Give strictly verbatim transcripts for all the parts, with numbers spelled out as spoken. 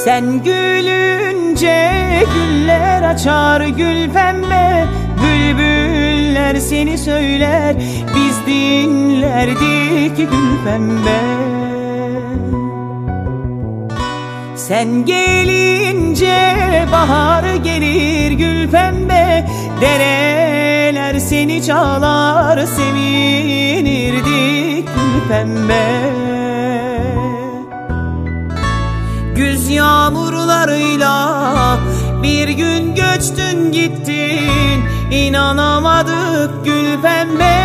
Sen gülünce güller açar gül pembe, bülbüller seni söyler, biz dinlerdik gül pembe. Sen gelince bahar gelir gül pembe, dereler seni çalar, sevinirdik gül pembe. Güz yağmurlarıyla bir gün göçtün gittin, İnanamadık gül pembe.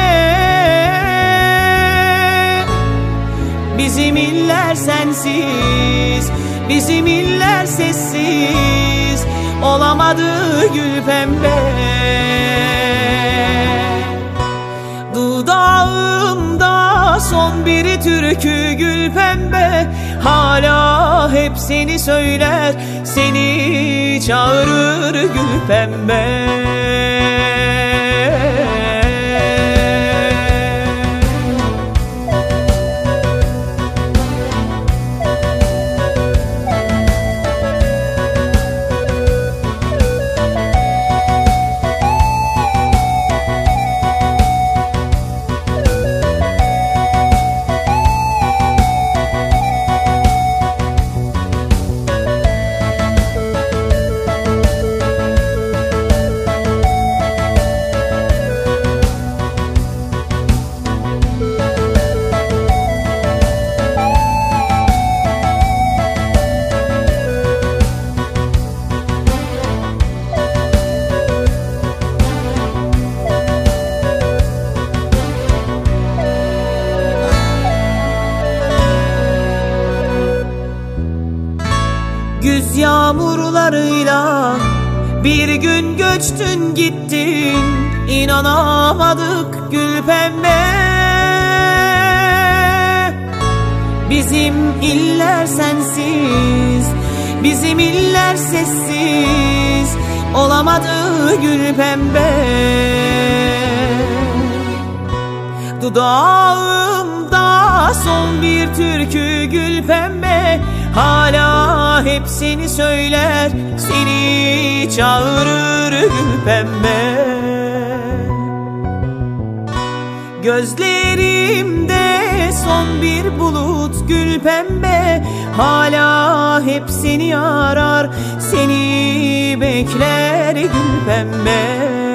Bizim iller sensiz, bizim iller sessiz, olamadı gül pembe. Dudağımda son bir türkü gül pembe, hala hep seni söyler, seni çağırır gül pembe. Güz yağmurlarıyla bir gün göçtün gittin, İnanamadık gül pembe. Bizim iller sensiz, bizim iller sessiz, olamadı gül pembe. Dudağımda son bir türkü gül pembe, hala hep seni söyler, seni çağırır gül pembe. Gözlerimde son bir bulut gül pembe, hala hep seni arar, seni bekler gül pembe.